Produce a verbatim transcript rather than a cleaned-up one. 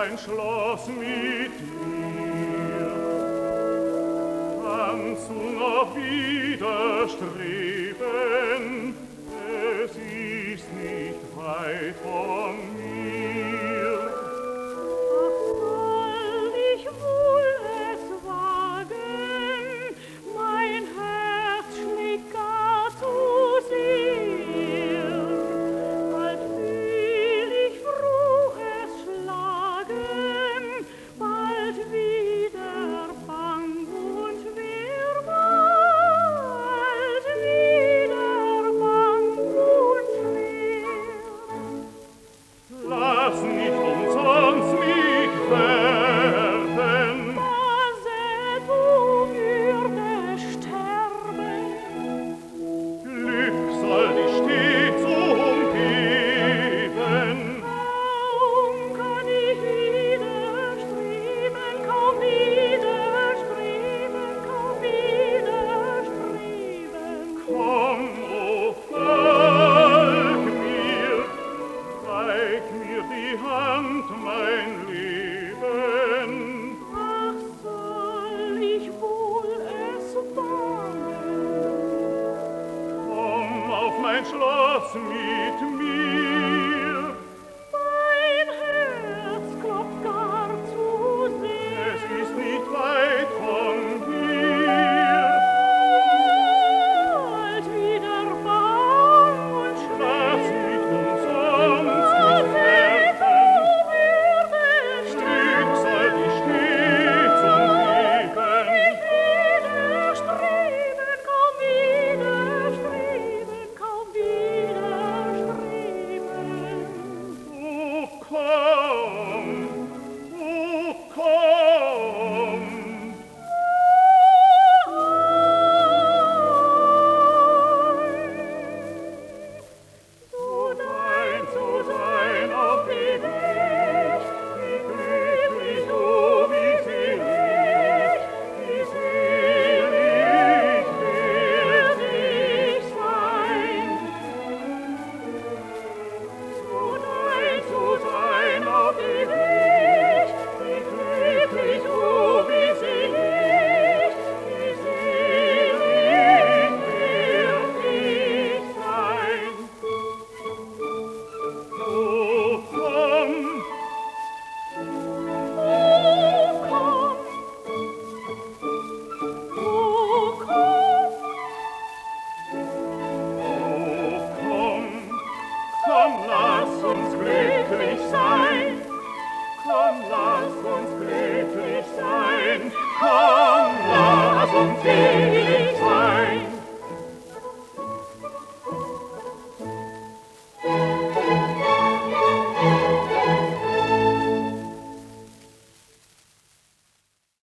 mein Schloss mit dir. Kannst du noch widerstreben? Es ist nicht weit von mir. Ach, soll ich wohl es wagen? Mein Herz schlägt gar zu sehr. Bald fühl ich froh es schlagen, bald wieder bang und schwer, bald wieder bang und schwer. Lass nicht umsonst mich werden. Basetto würde sterben. Glück soll dich stets umgeben. Kaum kann ich widerstreben, kaum widerstreben, kaum widerstreben. Komm, o folg mir, reich mir die Hand, mein Leben. Ach, soll ich wohl es wagen? Komm auf mein Schloss mit mir.